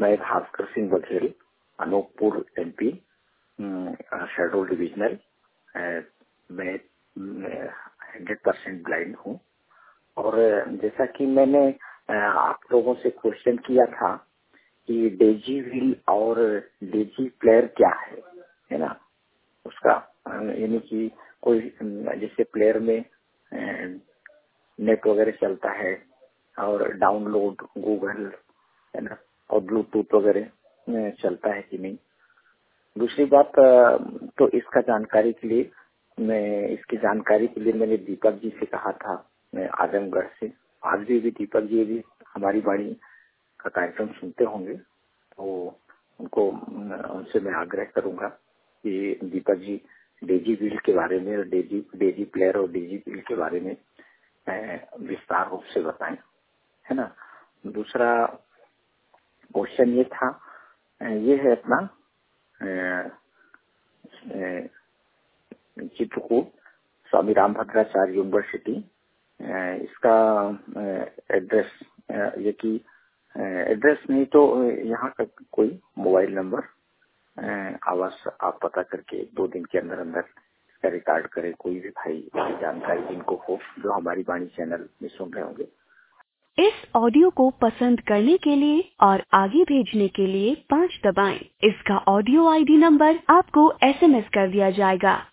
मैं Bhaskar Singh Baghel, Anuppur MP, schedule divisional. मैं 100% blind हूँ। और जैसा कि मैंने आप लोगों से क्वेश्चन किया था कि डेजी व्हील और डेजी प्लेयर क्या है ना, उसका यानी कि कोई जैसे प्लेयर में नेट वगैरह चलता है और डाउनलोड गूगल है ना और ब्लूटूथ वगैरह चलता है कि नहीं। दूसरी बात तो इसकी जानकारी के लिए मैंने दीपक जी से कहा था, मैं आजमगढ़ से। आज भी दीपक जी भी हमारी वाणी का कार्यक्रम सुनते होंगे, तो उनसे मैं आग्रह करूंगा कि दीपक जी डेजी व्हील के बारे में और डेजी प्लेयर और डेजी व्हील के बारे में विस्तार रूप से बताएं, है ना। दूसरा क्वेश्चन ये था, ये है अपना चित्रकूट स्वामी रामभद्राचार्य यूनिवर्सिटी। इसका एड्रेस ये कि एड्रेस नहीं तो यहाँ का कोई मोबाइल नंबर आवाज आप पता करके 2 दिन के अंदर इसका रिकॉर्ड करे। कोई भी भाई जानकारी जिनको हो जो हमारी वाणी चैनल में सुन रहे होंगे। इस ऑडियो को पसंद करने के लिए और आगे भेजने के लिए 5 दबाएं। इसका ऑडियो आईडी नंबर आपको SMS कर दिया जाएगा।